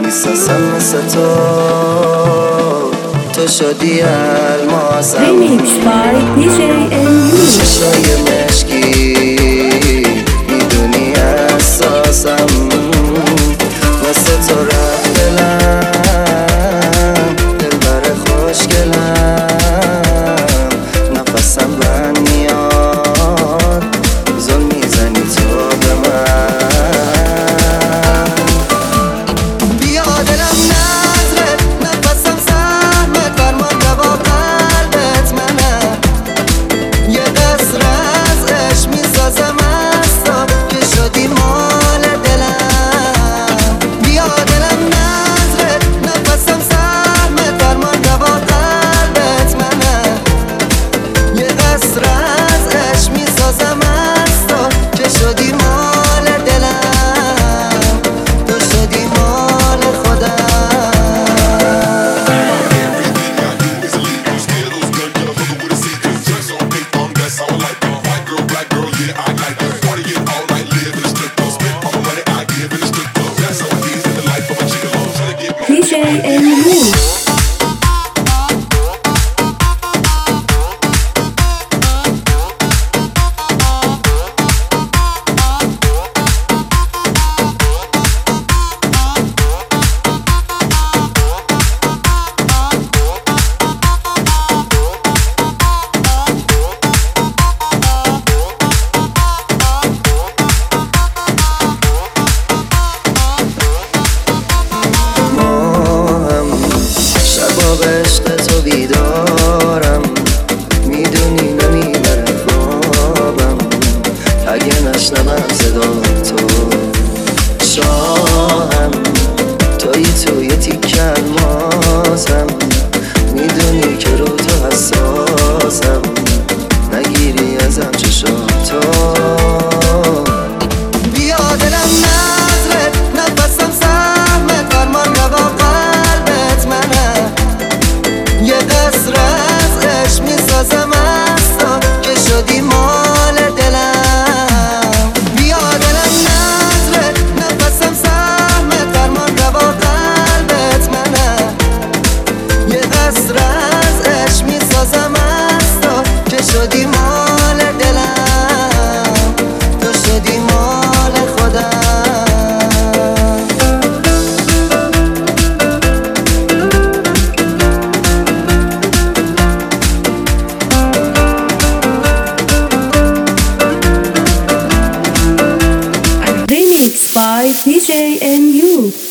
میسازم مثل تو شدی الماسم. Remix by DJ NU. چشای مشکی میدونی اساسم، واسه تو رفت دلم، دلبر خوشگلم، نفسم بند میاد زل میزنی تو به من. بیا دلم نظرت، نفسم سهمت، فرمان با قلبت منم. یه قصر از عشق میسازم از تو که شدی مال دلم. بیا دلم نظرت، نفسم سهمت، فرمان با قلبت منم. یه قصر از عشق میسازم از تو که شدی مال دلم، تو شدی مال خودم. DJ NU. عشق تو بیدارم، میدونی نمیبره خوابم اگه نشنوم صدا تو. شاهم توی تیک الماسم، میدونی که رو تو حساسم، نگیری ازم چشاتو. بیا دلم نظرت، نفسم سهمت، فرمان با قلبت منم. یه قصر از عشق میسازم از تو که شدی مال دلم. بیا دلم نظرت، نفسم سهمت، فرمان با قلبت منم. یه قصر از عشق میسازم از تو که شدی مال دلم، تو شدی مال خودم. Remix by DJ NU.